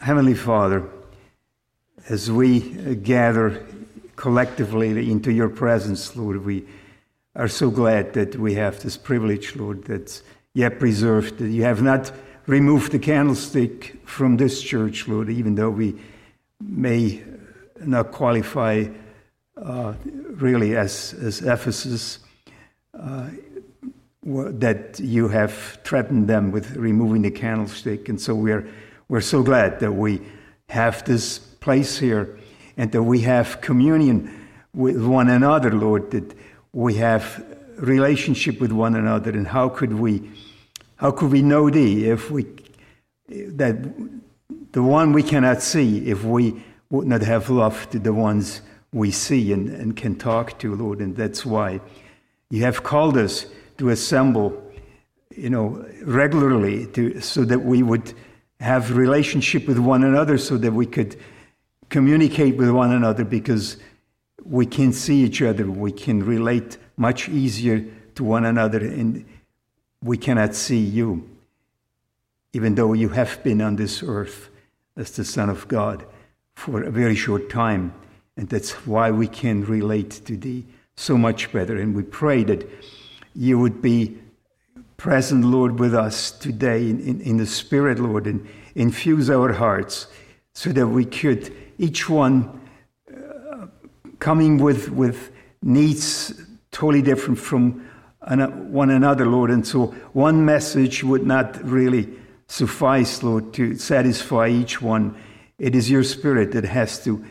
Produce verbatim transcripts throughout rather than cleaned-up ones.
Heavenly Father, as we gather collectively into your presence, Lord, we are so glad that we have this privilege, Lord, that's yet preserved, that you have not removed the candlestick from this church, Lord, even though we may not qualify uh, really as, as Ephesus, uh, that you have threatened them with removing the candlestick. And so we're we're so glad that we have this place here and that we have communion with one another, Lord, that we have relationship with one another. And how could we how could we know thee if we that the one we cannot see, if we would not have love to the ones we see and, and can talk to, Lord. And that's why you have called us to assemble, you know, regularly to so that we would have relationship with one another, so that we could communicate with one another, because we can see each other, we can relate much easier to one another, and we cannot see you, even though you have been on this earth as the Son of God for a very short time, and that's why we can relate to thee so much better. And we pray that you would be present, Lord, with us today in, in, in the Spirit, Lord, and infuse our hearts so that we could, each one uh, coming with, with needs totally different from one another, Lord. And so one message would not really suffice, Lord, to satisfy each one. It is your Spirit that has to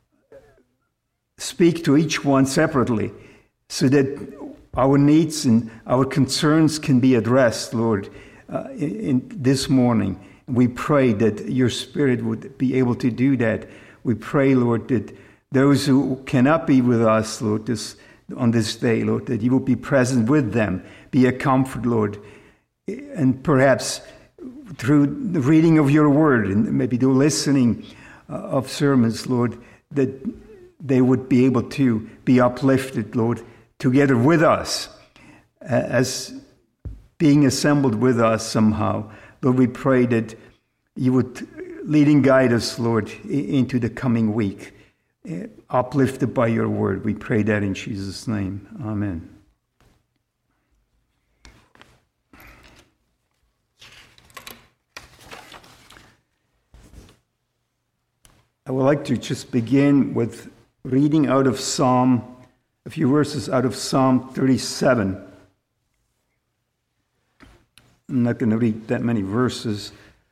speak to each one separately so that our needs and our concerns can be addressed, Lord, uh, in, in this morning. We pray that your Spirit would be able to do that. We pray, Lord, that those who cannot be with us, Lord, this, on this day, Lord, that you will be present with them, be a comfort, Lord, and perhaps through the reading of your word and maybe the listening uh, of sermons, Lord, that they would be able to be uplifted, Lord, together with us, as being assembled with us somehow. Lord, we pray that you would lead and guide us, Lord, into the coming week, uplifted by your word. We pray that in Jesus' name. Amen. I would like to just begin with reading out of Psalm A few verses out of Psalm thirty-seven. I'm not going to read that many verses.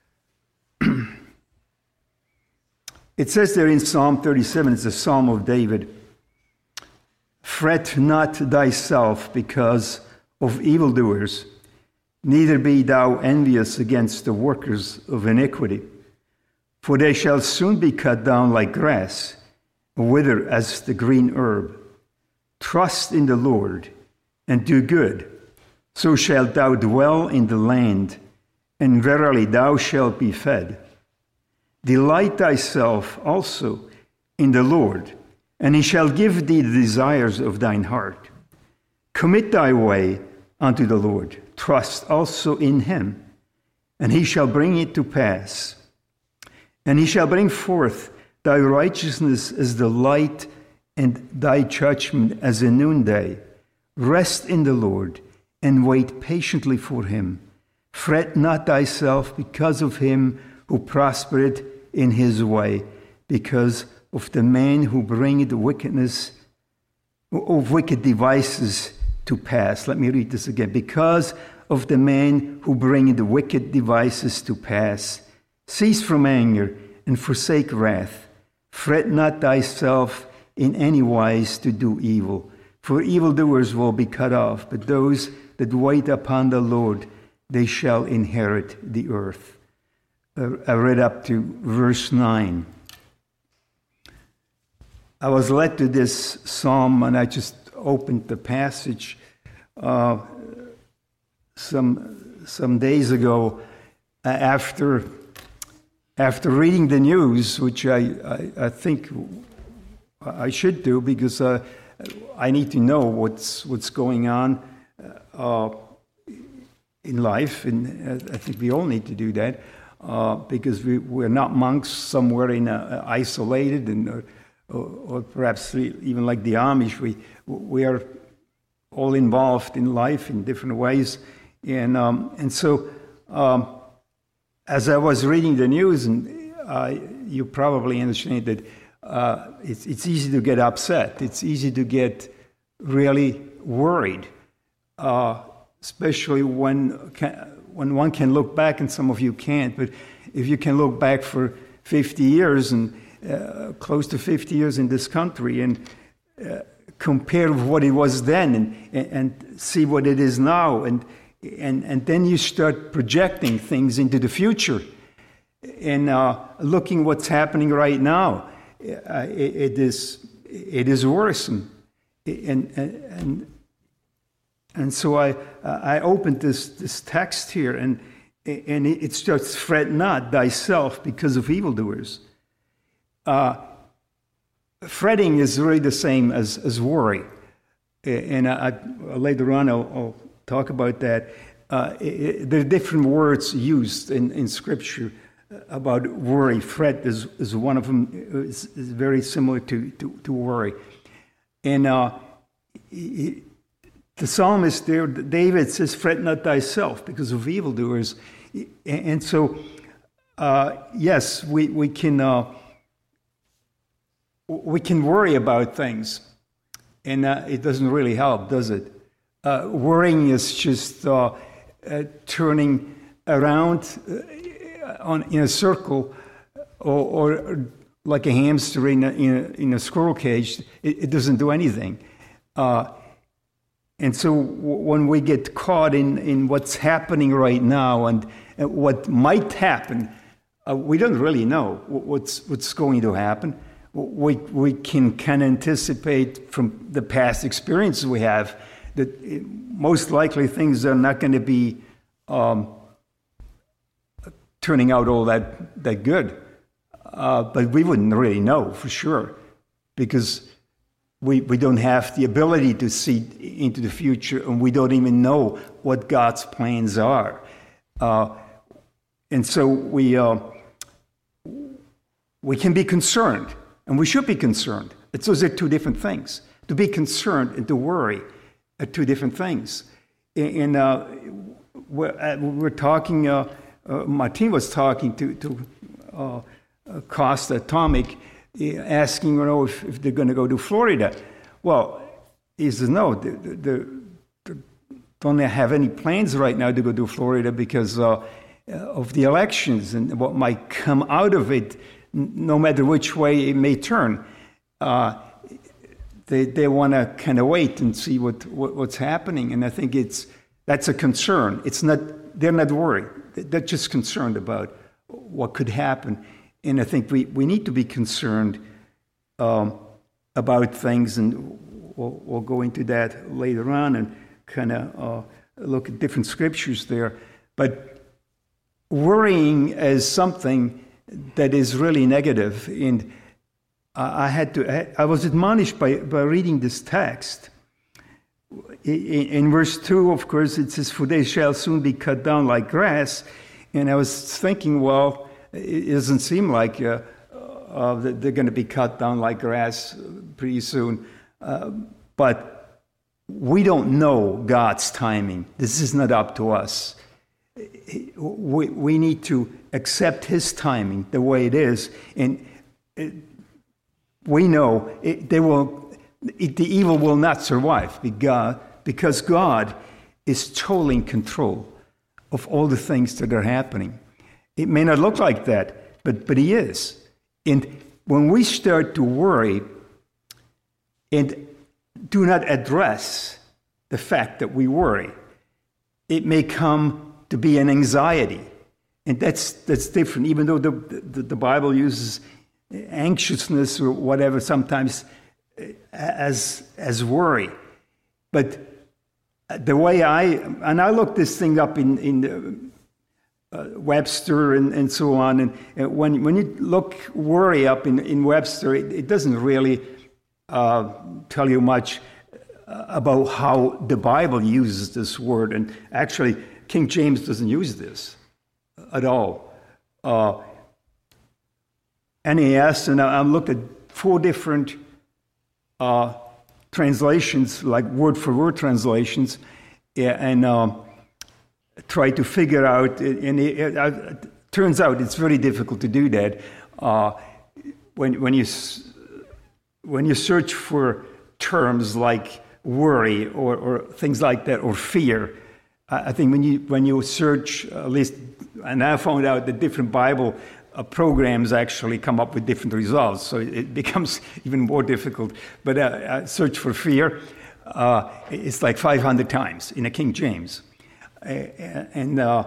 It says there in Psalm thirty-seven, it's a Psalm of David, "Fret not thyself because of evildoers, neither be thou envious against the workers of iniquity. For they shall soon be cut down like grass, wither as the green herb. Trust in the Lord and do good, so shalt thou dwell in the land, and verily thou shalt be fed. Delight thyself also in the Lord, and he shall give thee the desires of thine heart. Commit thy way unto the Lord, trust also in him, and he shall bring it to pass. And he shall bring forth thy righteousness as the light, and thy judgment as a noonday. Rest in the Lord, and wait patiently for him. Fret not thyself because of him who prospereth in his way, because of the man who bringeth wickedness, of wicked devices to pass." Let me read this again. "Because of the man who bringeth wicked devices to pass. Cease from anger, and forsake wrath. Fret not thyself in any wise to do evil, for evildoers will be cut off, but those that wait upon the Lord, they shall inherit the earth." Uh, I read up to verse nine. I was led to this psalm, and I just opened the passage uh, some some days ago uh, after after reading the news, which I, I, I think I should do, because uh, I need to know what's what's going on uh, in life, and I think we all need to do that. uh, because we, we're not monks somewhere in a, isolated, and or, or, or perhaps even like the Amish, we we are all involved in life in different ways, and um, and so um, as I was reading the news, and uh, you probably understand that uh, it's it's easy to get upset. It's easy to get really worried, uh, especially when when one can look back, and some of you can't. But if you can look back for fifty years and uh, close to fifty years in this country, and uh, compare what it was then, and and see what it is now, and and and then you start projecting things into the future, and uh, looking what's happening right now, uh, it, it is it is worrisome. And, and and and so I I opened this this text here, and and it starts, fret not thyself because of evildoers. Uh, fretting is really the same as as worry, and I, I, later on I'll, I'll talk about that. Uh, it, there are different words used in, in Scripture about worry. Fret is is one of them. Is, is very similar to to, to worry. And uh, he, the psalmist there, David says, fret not thyself because of evildoers. And so, uh, yes, we, we can uh, we can worry about things. And uh, it doesn't really help, does it? Uh, worrying is just uh, uh, turning around uh, on in a circle, or, or like a hamster in a, in a, in a squirrel cage. It, it doesn't do anything. Uh, and so w- when we get caught in, in what's happening right now, and, and what might happen, uh, we don't really know what's what's going to happen. We we can kind of anticipate from the past experiences we have that it, most likely things are not going to be um, turning out all that that good. Uh, but we wouldn't really know for sure, because we we don't have the ability to see into the future, and we don't even know what God's plans are. Uh, and so we uh, we can be concerned, and we should be concerned. It's, those are two different things. To be concerned and to worry are two different things. And uh, we're, we're talking, uh, uh, Martin was talking to, to uh, Costa Atomic, asking, you know, if, if they're going to go to Florida. Well, he says, no, they, they, they don't have any plans right now to go to Florida because uh, of the elections and what might come out of it, no matter which way it may turn. Uh, they they want to kind of wait and see what, what what's happening. And I think it's that's a concern. It's not, they're not worried. They're just concerned about what could happen. And I think we, we need to be concerned um, about things, and we'll, we'll go into that later on and kind of uh, look at different scriptures there. But worrying is something that is really negative. And I had to, I was admonished by, by reading this text. In, in verse two, of course, it says, for they shall soon be cut down like grass. And I was thinking, well, it doesn't seem like uh, uh, they're going to be cut down like grass pretty soon. Uh, but we don't know God's timing. This is not up to us. We, we need to accept His timing the way it is. And it, we know it, they will, it, the evil will not survive because, because God is totally in control of all the things that are happening. It may not look like that, but, but He is. And when we start to worry and do not address the fact that we worry, it may come to be an anxiety. And that's that's different, even though the, the, the Bible uses anxiousness or whatever sometimes as, as worry. But the way I, and I looked this thing up in, in the, Uh, Webster and, and so on. And, and when when you look worry up in, in Webster, it, it doesn't really uh, tell you much about how the Bible uses this word. And actually, King James doesn't use this at all. uh, N A S, and I, I looked at four different uh, translations, like word-for-word translations, and uh, tried to figure out, and it, it, it turns out it's very difficult to do that. Uh, when, when, you, when you search for terms like worry or, or things like that, or fear, I think when you, when you search, at least, and I found out that different Bible Uh, programs actually come up with different results, so it becomes even more difficult. But uh, uh, search for fear, uh, it's like five hundred times in a King James. Uh, and uh,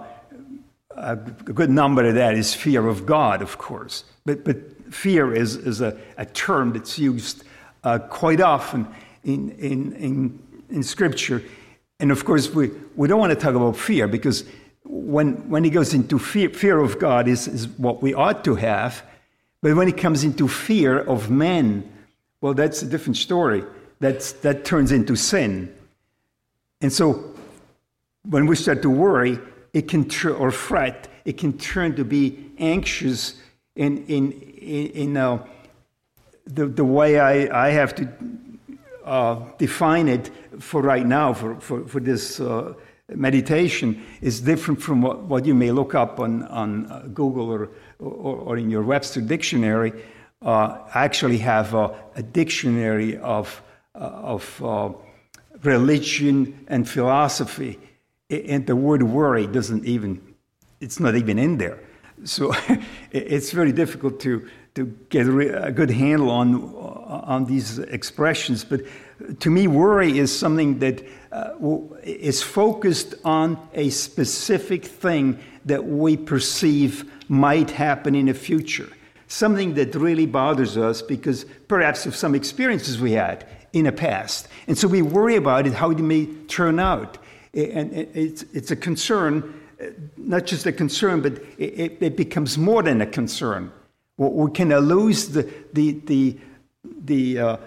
a good number of that is fear of God, of course. But, but fear is, is a, a term that's used uh, quite often in, in, in, in Scripture. And of course, we, we don't want to talk about fear, because When when he goes into fear, fear of God is, is what we ought to have. But when it comes into fear of men, well, that's a different story. That's, that turns into sin. And so when we start to worry, it can turn, or fret, it can turn to be anxious in, in, in, in uh, the, the way I, I have to uh, define it for right now, for, for, for this uh, meditation, is different from what, what you may look up on, on uh, Google or, or, or in your Webster dictionary. Uh, I actually have a, a dictionary of, uh, of uh, religion and philosophy, and the word worry doesn't even, it's not even in there. So it's very difficult to, to get a good handle on, on these expressions. But to me, worry is something that uh, is focused on a specific thing that we perceive might happen in the future. Something that really bothers us because perhaps of some experiences we had in the past. And so we worry about it, how it may turn out. And it's, it's a concern, not just a concern, but it, it becomes more than a concern. We can lose the, the, the, the uh,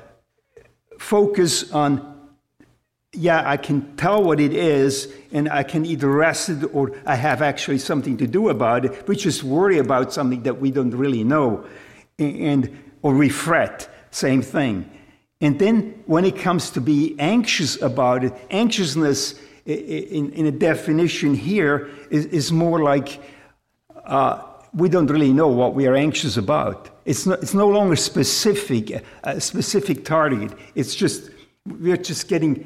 focus on, yeah, I can tell what it is, and I can either rest it or I have actually something to do about it. We just worry about something that we don't really know, and or we fret, same thing. And then when it comes to be anxious about it, anxiousness in, in a definition here is, is more like uh, we don't really know what we are anxious about. It's no, it's no longer specific, a specific target. It's just, we're just getting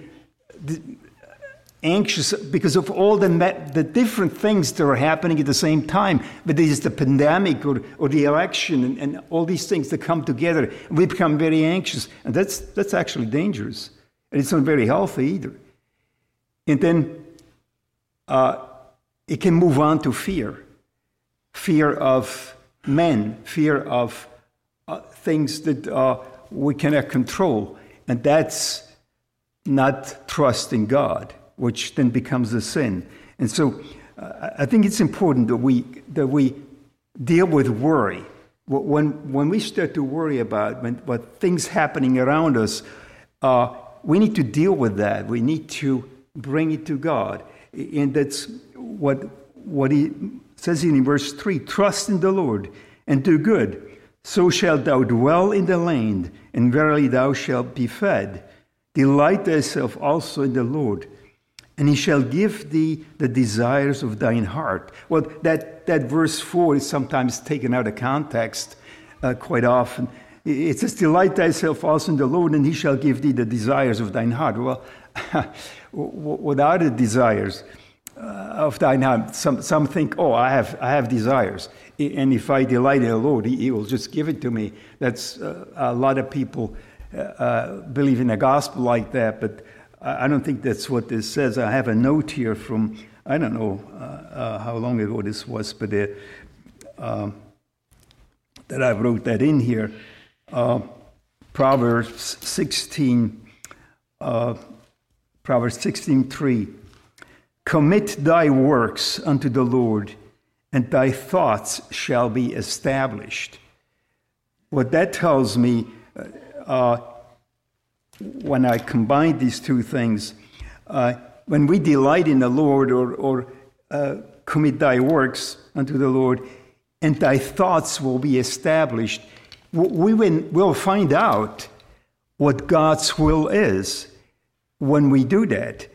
anxious because of all the, the different things that are happening at the same time. But there's the pandemic or, or the election and, and all these things that come together. We become very anxious. And that's, that's actually dangerous. And it's not very healthy either. And then uh, it can move on to fear. Fear of men, fear of uh, things that uh, we cannot control. And that's not trusting God, which then becomes a sin. And so uh, I think it's important that we that we deal with worry. When, when we start to worry about when, what things happening around us, uh, we need to deal with that. We need to bring it to God. And that's what, what he says in verse three, trust in the Lord and do good. So shalt thou dwell in the land, and verily thou shalt be fed. Delight thyself also in the Lord, and he shall give thee the desires of thine heart. Well, that, that verse four is sometimes taken out of context uh, quite often. It says, delight thyself also in the Lord, and he shall give thee the desires of thine heart. Well, what are the desires uh, of thine heart? Some, some think, oh, I have, I have desires. And if I delight in the Lord, he, he will just give it to me. That's uh, a lot of people Uh, believe in a gospel like that, but I don't think that's what this says. I have a note here from, I don't know uh, uh, how long ago this was, but uh, uh, that I wrote that in here. Uh, Proverbs sixteen, uh, Proverbs sixteen three. Commit thy works unto the Lord, and thy thoughts shall be established. What that tells me, Uh, when I combine these two things, uh, when we delight in the Lord or, or uh, commit thy works unto the Lord, and thy thoughts will be established. We will find out what God's will is when we do that.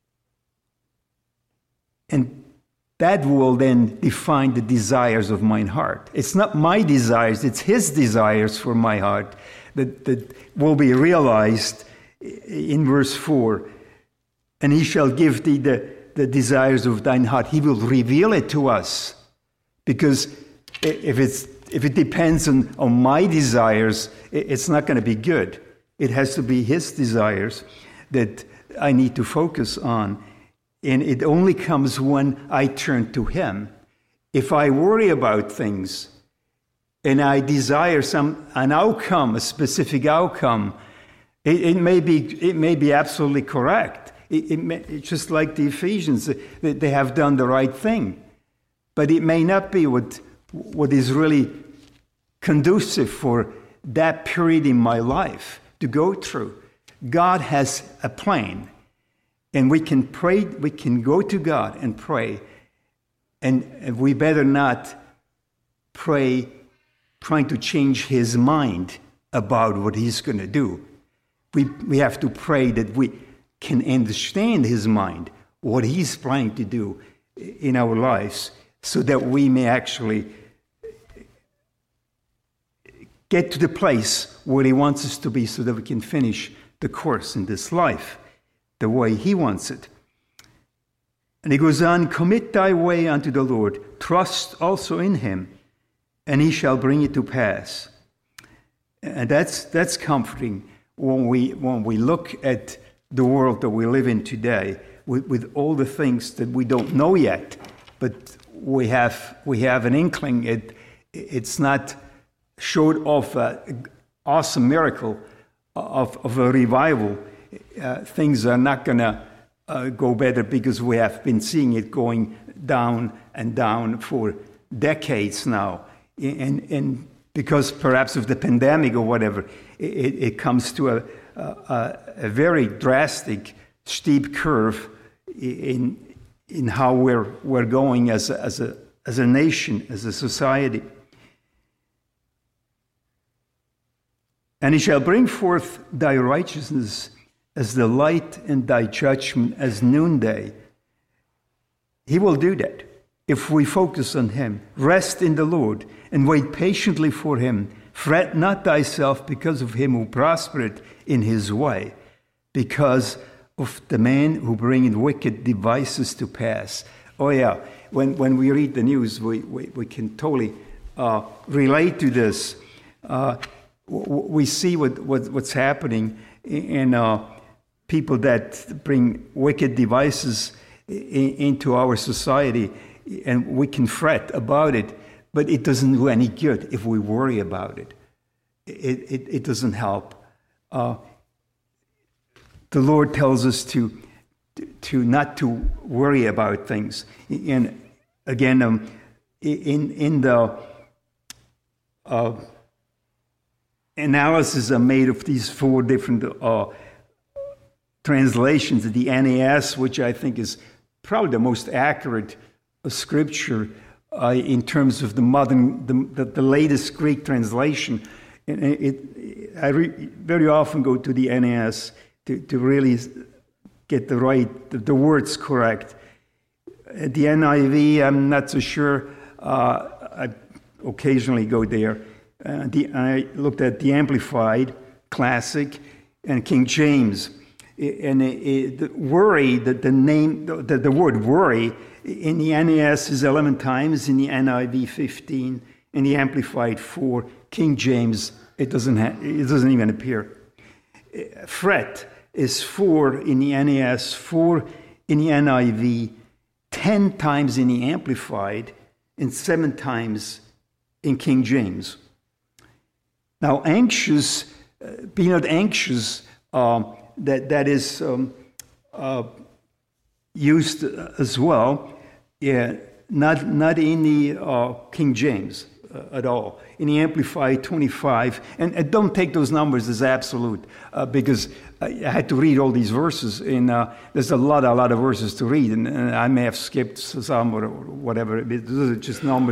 And that will then define the desires of mine heart. It's not my desires, it's his desires for my heart that, that will be realized in verse four. And he shall give thee the, the desires of thine heart. He will reveal it to us. Because if it's if it depends on, on my desires, it's not going to be good. It has to be his desires that I need to focus on. And it only comes when I turn to him. If I worry about things and I desire some an outcome, a specific outcome, it, it may be it may be absolutely correct. It, it may, it's just like the Ephesians, they, they have done the right thing, but it may not be what what is really conducive for that period in my life to go through. God has a plan. And we can pray, we can go to God and pray, and we better not pray trying to change his mind about what he's going to do. We, we have to pray that we can understand his mind, what he's planning to do in our lives, so that we may actually get to the place where he wants us to be so that we can finish the course in this life the way he wants it. And he goes on, commit thy way unto the Lord, trust also in him, and he shall bring it to pass. And that's that's comforting when we when we look at the world that we live in today, with, with all the things that we don't know yet, but we have we have an inkling. It it's not short of an awesome miracle of, of a revival. Uh, things are not going to uh, go better because we have been seeing it going down and down for decades now. And, and because perhaps of the pandemic or whatever, it, it comes to a, a, a very drastic, steep curve in, in how we're, we're going as a, as, a, as a nation, as a society. And he shall bring forth thy righteousness as the light, and thy judgment as noonday. He will do that if we focus on him. Rest in the Lord and wait patiently for him. Fret not thyself because of him who prospereth in his way, because of the man who bringeth wicked devices to pass. Oh yeah, when, when we read the news, we, we, we can totally uh, relate to this. Uh, we see what, what what's happening in uh, people that bring wicked devices into our society, and we can fret about it, but it doesn't do any good if we worry about it. It, it, it doesn't help. Uh, the Lord tells us to, to not to worry about things. And again, um, in, in the uh, analysis I made of these four different uh, translations, the N A S, which I think is probably the most accurate scripture uh, in terms of the modern, the, the, the latest Greek translation. And it, it, I re, very often go to the N A S to, to really get the right, the, the words correct. At the N I V, I'm not so sure. Uh, I occasionally go there. Uh, the, I looked at the Amplified, Classic, and King James. And it, it, the worry, that the name, the, the word worry in the N A S is eleven times, in the N I V fifteen, in the Amplified four, King James it doesn't ha- it doesn't even appear. Fret is four in the N A S, four in the N I V, ten times in the Amplified, and seven times in King James. Now, anxious, uh, be not anxious. Uh, That that is um, uh, used as well, yeah, not not in the uh, King James uh, at all. In the Amplified twenty-five, and, and don't take those numbers as absolute, uh, because I had to read all these verses, and uh, there's a lot, a lot of verses to read, and, and I may have skipped some or whatever. Those are just numbers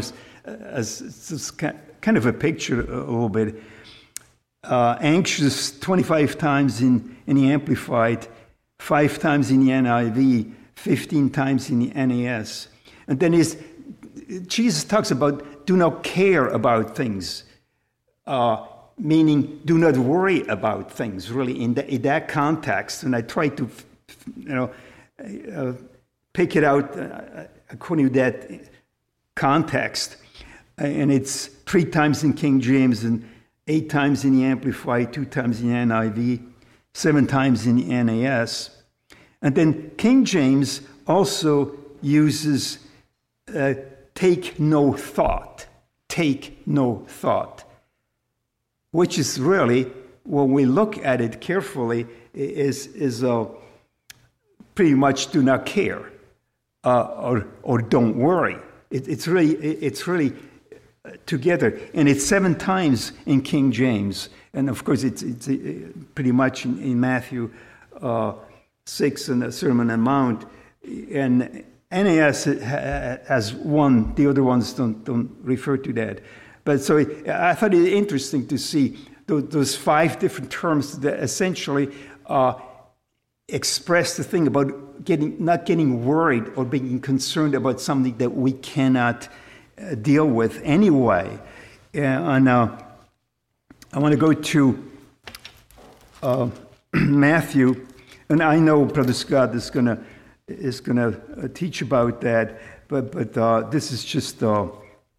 as it's kind of a picture a little bit. Uh, anxious twenty-five times in, in the Amplified, five times in the N I V, fifteen times in the N A S. And then is Jesus talks about do not care about things, uh, meaning do not worry about things, really, in, the, in that context. And I try to, you know, uh, pick it out uh, according to that context. And it's three times in King James and eight times in the Amplified, two times in the N I V, seven times in the N A S. And then King James also uses uh, take no thought, take no thought, which is really, when we look at it carefully, is, is uh, pretty much do not care uh, or, or don't worry. It, it's really, it's really together, and it's seven times in King James, and of course it's, it's pretty much in, in Matthew uh, six and the Sermon on the Mount, and N A S has one. The other ones don't don't refer to that. But so I thought it interesting to see those five different terms that essentially uh, express the thing about getting not getting worried or being concerned about something that we cannot uh, deal with anyway. Uh, and uh, I want to go to uh, Matthew, and I know Brother Scott is going to is going to uh, teach about that, but but uh, this is just uh,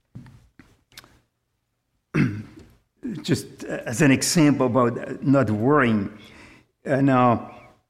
just as an example about not worrying. And uh,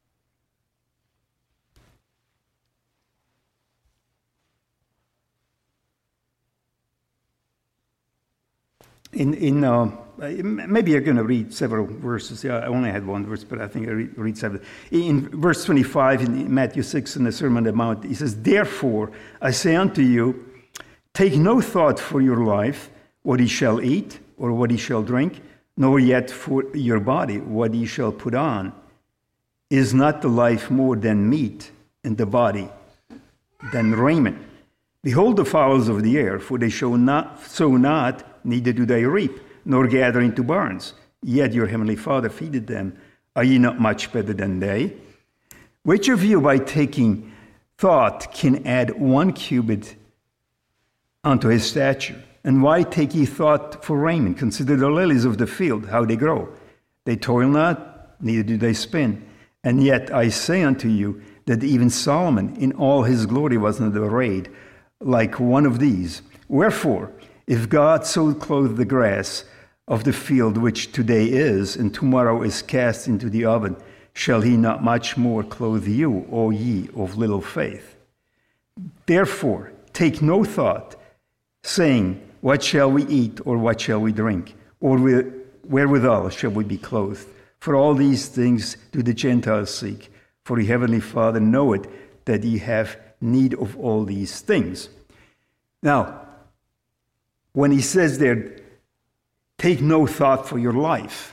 in in uh, maybe you're going to read several verses. Yeah, I only had one verse, but I think I read, read seven. In verse twenty-five in Matthew six in the Sermon on the Mount, he says, "Therefore I say unto you, take no thought for your life, what ye shall eat, or what ye shall drink, nor yet for your body, what ye shall put on. Is not the life more than meat, and the body than raiment? Behold the fowls of the air, for they sow not, sow not, neither do they reap, nor gather into barns, yet your heavenly Father feedeth them. Are ye not much better than they? Which of you, by taking thought, can add one cubit unto his stature? And why take ye thought for raiment? Consider the lilies of the field, how they grow. They toil not, neither do they spin. And yet I say unto you, that even Solomon in all his glory was not arrayed like one of these. Wherefore, if God so clothe the grass of the field, which today is, and tomorrow is cast into the oven, shall he not much more clothe you, O ye of little faith? Therefore, take no thought, saying, what shall we eat, or what shall we drink, or wherewithal shall we be clothed? For all these things do the Gentiles seek, for your heavenly Father knoweth that ye have need of all these things." Now, when he says there, take no thought for your life,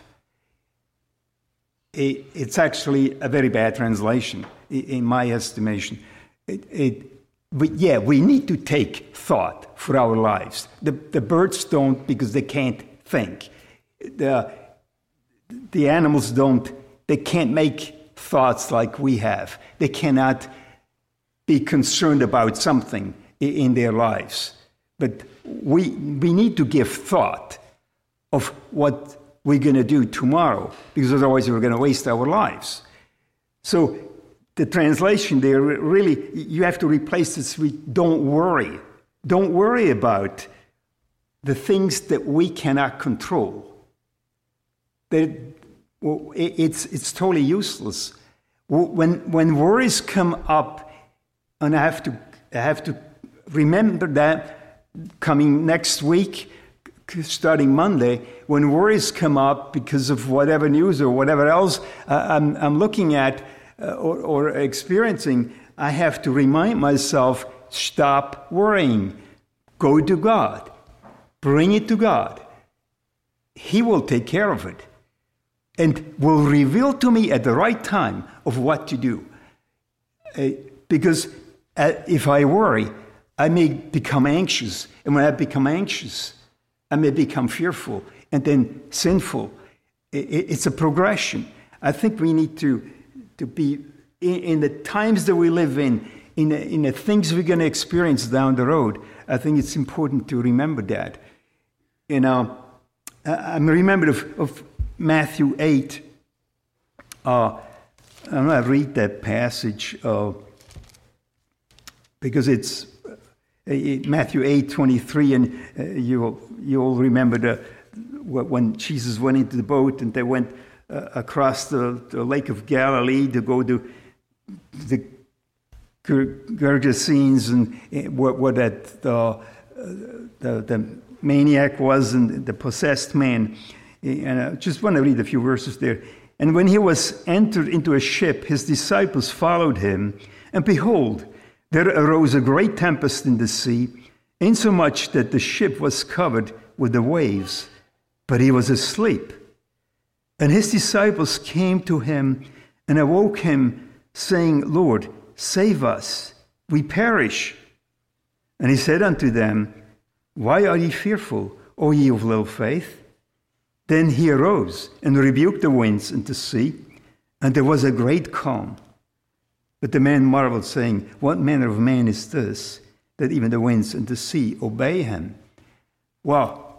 it, it's actually a very bad translation, in my estimation. It, it, but yeah, we need to take thought for our lives. The, the birds don't, because they can't think. The, the animals don't, they can't make thoughts like we have. They cannot be concerned about something in their lives. But we we need to give thought of what we're going to do tomorrow, because otherwise we're going to waste our lives. So the translation there, really, you have to replace this with don't worry. Don't worry about the things that we cannot control. That it's it's totally useless. When when worries come up, and I have to I have to remember that coming next week, starting Monday, when worries come up because of whatever news or whatever else uh, I'm, I'm looking at uh, or, or experiencing, I have to remind myself, stop worrying. Go to God. Bring it to God. He will take care of it and will reveal to me at the right time of what to do. Uh, because uh, if I worry, I may become anxious. And when I become anxious, I may become fearful and then sinful. It's a progression. I think we need to, to be, in, in the times that we live in, in the, in the things we're going to experience down the road, I think it's important to remember that. You know, I'm remembered of, of Matthew eight. Uh, I'm going to read that passage uh, because it's uh, Matthew eight twenty-three, and uh, you you all remember the when Jesus went into the boat and they went uh, across the, the Lake of Galilee to go to the Gergesenes and uh, what, what that uh, the, the maniac was and the possessed man. And I just want to read a few verses there. And when he was entered into a ship, his disciples followed him, and behold, there arose a great tempest in the sea, insomuch that the ship was covered with the waves, but he was asleep. And his disciples came to him and awoke him, saying, Lord, save us, we perish. And he said unto them, Why are ye fearful, O ye of little faith? Then he arose and rebuked the winds and the sea, and there was a great calm. But the man marveled, saying, What manner of man is this, that even the winds and the sea obey him? Well,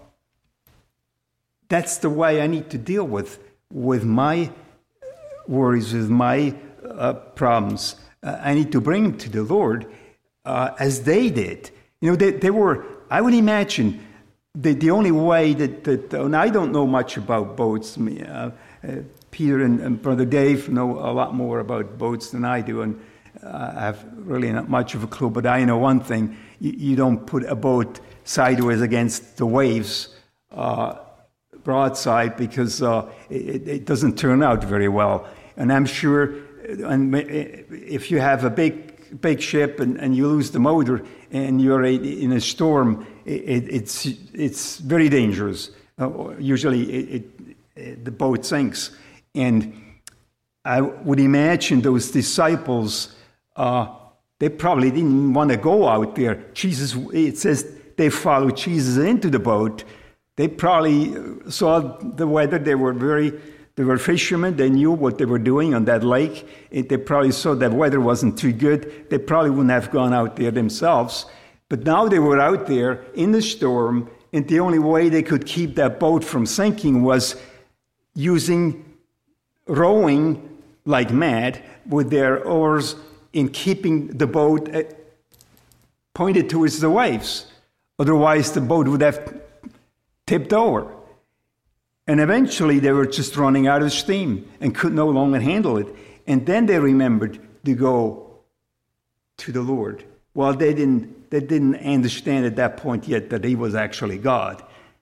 that's the way I need to deal with, with my worries, with my uh, problems. Uh, I need to bring them to the Lord uh, as they did. You know, they, they were, I would imagine, The, the only way that, that, and I don't know much about boats. Uh, uh, Peter and, and Brother Dave know a lot more about boats than I do, and uh, I have really not much of a clue, but I know one thing. You, you don't put a boat sideways against the waves uh, broadside because uh, it, it doesn't turn out very well. And I'm sure and if you have a big big ship and, and you lose the motor and you're a, in a storm, it, it's it's very dangerous. Uh, usually it, it, it, the boat sinks. And I would imagine those disciples, uh, they probably didn't want to go out there. Jesus, it says they followed Jesus into the boat. They probably saw the weather. They were very, they were fishermen. They knew what they were doing on that lake. It, they probably saw that weather wasn't too good. They probably wouldn't have gone out there themselves. But now they were out there in the storm, and the only way they could keep that boat from sinking was using rowing like mad with their oars in keeping the boat pointed towards the waves. Otherwise, the boat would have tipped over. And eventually, they were just running out of steam and could no longer handle it. And then they remembered to go to the Lord. Well, they didn't, they didn't understand at that point yet that he was actually God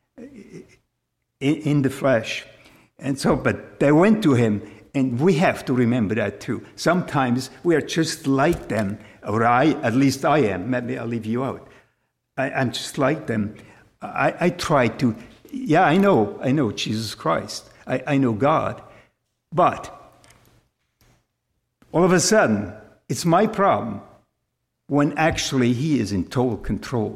in, in the flesh. And so, but they went to him, and we have to remember that too. Sometimes we are just like them, or I, at least I am. Maybe I'll leave you out. I, I'm just like them. I, I try to, yeah, I know, I know Jesus Christ. I, I know God. But all of a sudden, it's my problem when actually he is in total control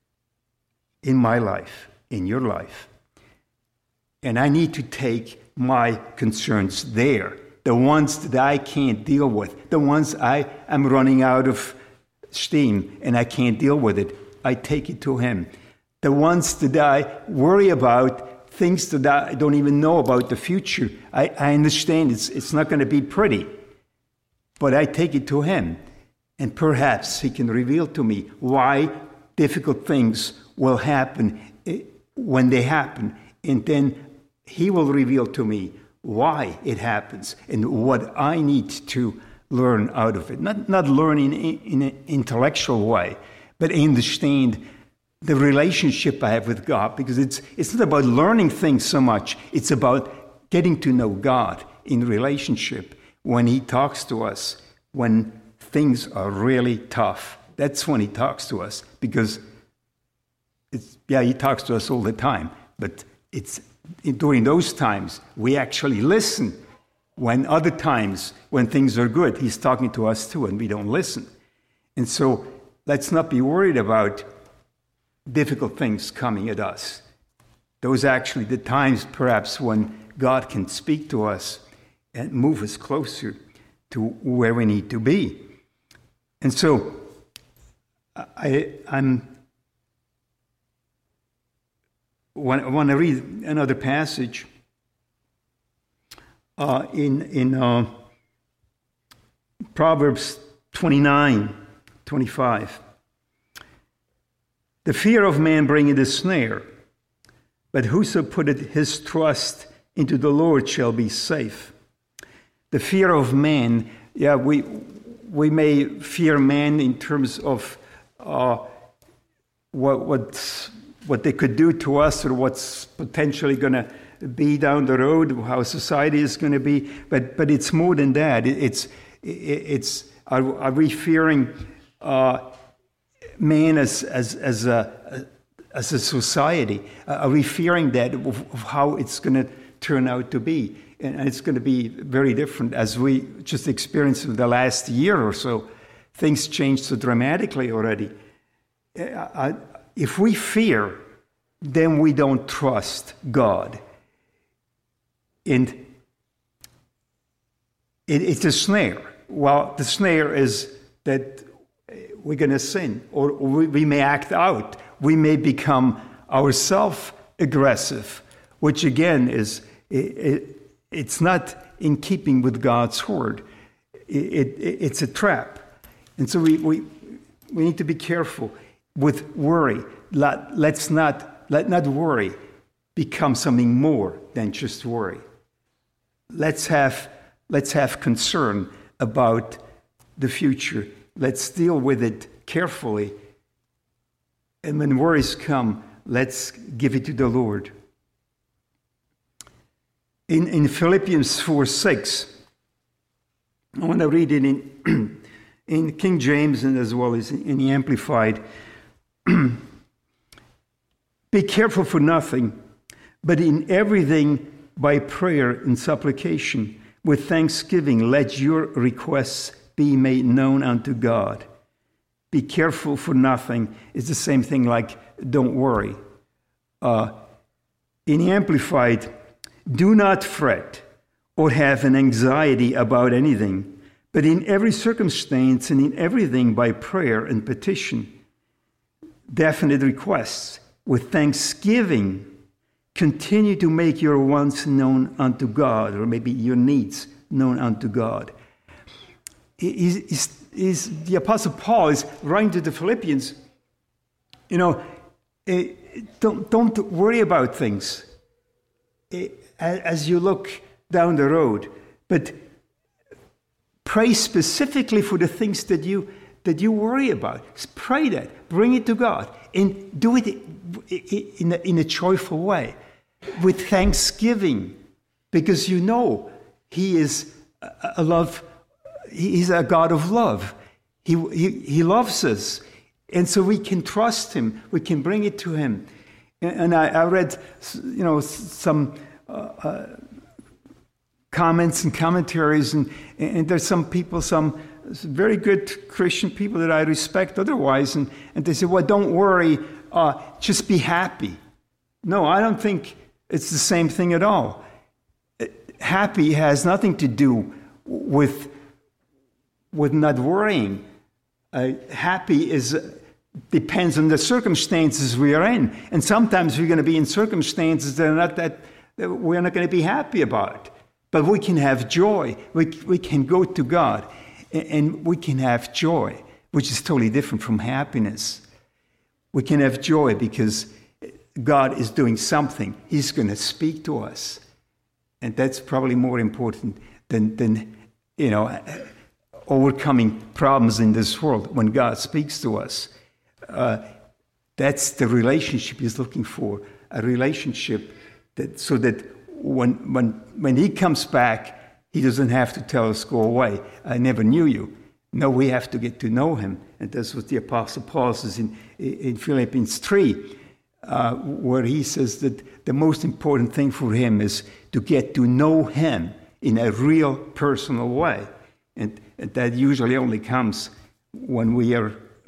in my life, in your life. And I need to take my concerns there, the ones that I can't deal with, the ones I am running out of steam and I can't deal with it. I take it to him. The ones that I worry about, things that I don't even know about the future, I, I understand it's, it's not going to be pretty, but I take it to him. And perhaps he can reveal to me why difficult things will happen when they happen. And then he will reveal to me why it happens and what I need to learn out of it. Not, not learn in, in an intellectual way, but understand the relationship I have with God. Because it's, it's not about learning things so much. It's about getting to know God in relationship when he talks to us, when things are really tough. That's when he talks to us. Because, it's, yeah, he talks to us all the time, but it's during those times, we actually listen. When other times, when things are good, he's talking to us too, and we don't listen. And so let's not be worried about difficult things coming at us. Those are actually the times perhaps when God can speak to us and move us closer to where we need to be. And so I, I'm I want to read another passage uh, in in uh, Proverbs twenty-nine, twenty-five. The fear of man bringeth a snare, but whoso putteth his trust into the Lord shall be safe. The fear of man, yeah, we we may fear man in terms of uh, what what's, what they could do to us, or what's potentially going to be down the road, how society is going to be. But but it's more than that. It, it's it, it's are, are we fearing uh, man as as as a as a society? Are we fearing that of, of how it's going to turn out to be? And it's going to be very different, as we just experienced in the last year or so. Things changed so dramatically already. I, if we fear, then we don't trust God. And it, it's a snare. Well, the snare is that we're going to sin, or, or we, we may act out. We may become ourselves aggressive, which again is... It, it, It's not in keeping with God's word. It, it, it's a trap. And so we, we, we need to be careful with worry. Let, let's not, let not worry become something more than just worry. Let's have, let's have concern about the future. Let's deal with it carefully. And when worries come, let's give it to the Lord. In, in Philippians four six, I want to read it in, in King James and as well as in the Amplified. Be careful for nothing, but in everything by prayer and supplication, with thanksgiving, let your requests be made known unto God. Be careful for nothing is the same thing like don't worry. Uh, in the Amplified, do not fret or have an anxiety about anything, but in every circumstance and in everything by prayer and petition, definite requests, with thanksgiving, continue to make your wants known unto God, or maybe your needs known unto God. Is, is, is the Apostle Paul is writing to the Philippians, you know, don't, don't worry about things as you look down the road, but pray specifically for the things that you that you worry about. Just pray that, bring it to God, and do it in a, in a joyful way, with thanksgiving, because you know He is a love. He's a God of love. He he, he loves us, and so we can trust Him. We can bring it to Him. And I, I read, you know, some. Uh, uh, comments and commentaries, and, and there's some people, some very good Christian people that I respect otherwise, and, and they say, well, don't worry, uh, just be happy. No, I don't think it's the same thing at all. Happy has nothing to do with, with not worrying. Uh, happy is depends on the circumstances we are in, and sometimes we're going to be in circumstances that are not that we're not going to be happy about. But we can have joy. We, we can go to God and, and we can have joy, which is totally different from happiness. We can have joy because God is doing something. He's going to speak to us. And that's probably more important than, than you know, overcoming problems in this world. When God speaks to us, uh, that's the relationship He's looking for, a relationship That, so that when, when, when He comes back, He doesn't have to tell us, go away, I never knew you. No, we have to get to know Him. And that's what the Apostle Paul says in, in Philippians three, uh, where he says that the most important thing for him is to get to know Him in a real personal way. And, and that usually only comes when we are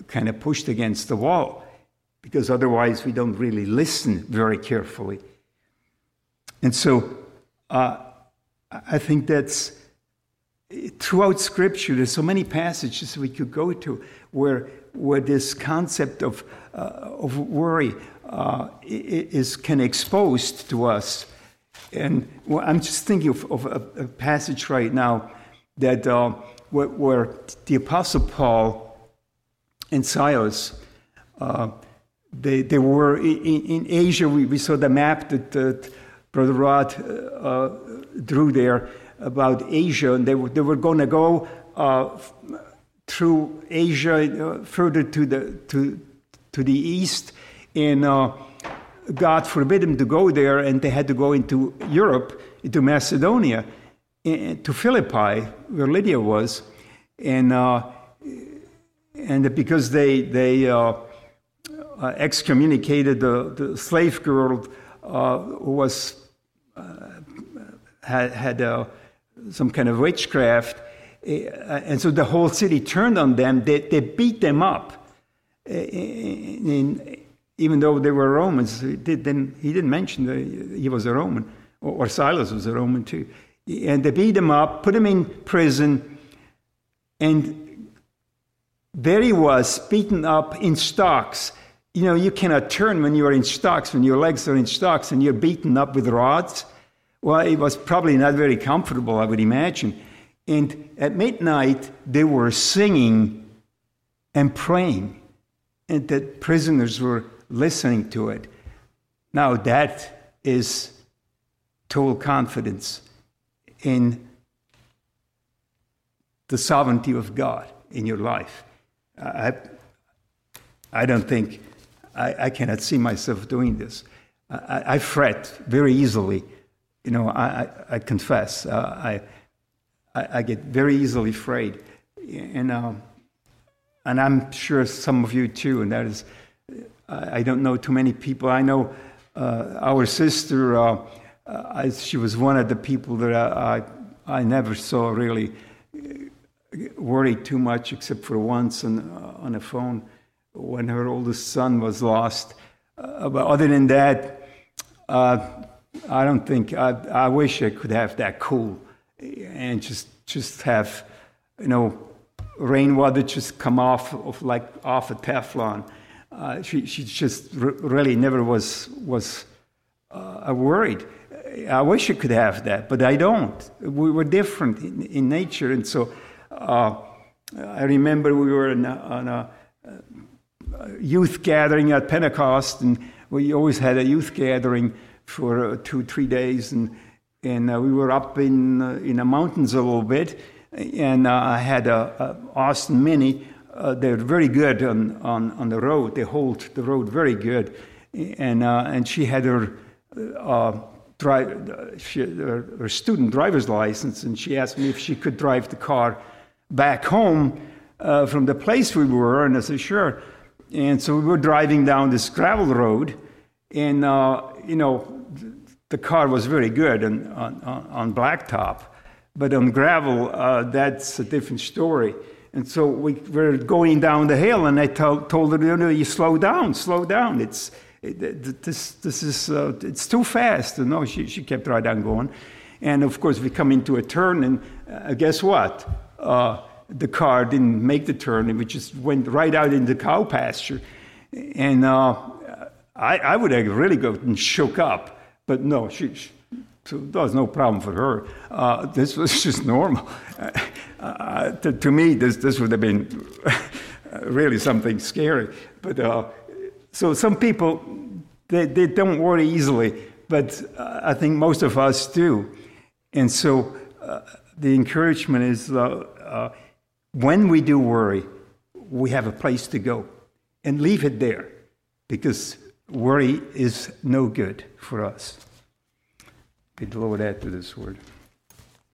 kind of pushed against the wall, because otherwise we don't really listen very carefully. And so uh, I think that's throughout Scripture, there's so many passages we could go to where where this concept of uh, of worry uh, is kind of exposed to us. And well, I'm just thinking of, of a, a passage right now that uh, where, where the Apostle Paul and Silas, uh, they they were in, in Asia. We, we saw the map that, that Brother Rod uh, drew there about Asia, and they were, they were going to go uh, through Asia uh, further to the to to the east, and uh, God forbid them to go there, and they had to go into Europe, into Macedonia, to Philippi, where Lydia was, and uh, and because they they uh, excommunicated the, the slave girl uh, who was uh, had had uh, some kind of witchcraft, and so the whole city turned on them. They they beat them up, and even though they were Romans. He didn't he didn't mention that he was a Roman, or Silas was a Roman too. And they beat him up, put him in prison, and there he was, beaten up in stocks. You know, you cannot turn when you are in stocks, when your legs are in stocks and you're beaten up with rods. Well, it was probably not very comfortable, I would imagine. And at midnight, they were singing and praying, and the prisoners were listening to it. Now, that is total confidence in the sovereignty of God in your life. I, I don't think, I, I cannot see myself doing this. I, I fret very easily. You know, I, I, I confess, uh, I, I I get very easily afraid. And, um, and I'm sure some of you too, and that is, I, I don't know too many people. I know uh, our sister, uh, Uh, I, she was one of the people that I, I, I never saw really worry too much, except for once on, uh, on the phone when her oldest son was lost. Uh, but other than that, uh, I don't think, I, I wish I could have that cool and just just have, you know, rainwater just come off of like off a Teflon. Uh, she she just r- really never was was uh, worried. I wish I could have that, but I don't. We were different in, in nature, and so uh, I remember we were in a, on a youth gathering at Pentecost, and we always had a youth gathering for uh, two, three days, and and uh, we were up in uh, in the mountains a little bit, and uh, I had a, a Austin Mini. Uh, they're very good on, on, on the road. They hold the road very good, and uh, and she had her. Uh, Drive, she, her, her student driver's license, and she asked me if she could drive the car back home uh, from the place we were, and I said, sure. And so we were driving down this gravel road, and, uh, you know, the car was very good on, on, on blacktop, but on gravel, uh, that's a different story. And so we were going down the hill, and I told, told her, you know, you slow down, slow down. It's This this is uh, it's too fast. No, she she kept right on going, and of course we come into a turn, and uh, guess what? Uh, the car didn't make the turn, and we just went right out into the cow pasture, and uh, I I would have really gotten shook up, but no, she, she so there was no problem for her. Uh, this was just normal. Uh, to, to me, this this would have been really something scary, but. Uh, So some people, they, they don't worry easily, but uh, I think most of us do. And so uh, the encouragement is uh, uh, when we do worry, we have a place to go and leave it there, because worry is no good for us. May the Lord add to this word.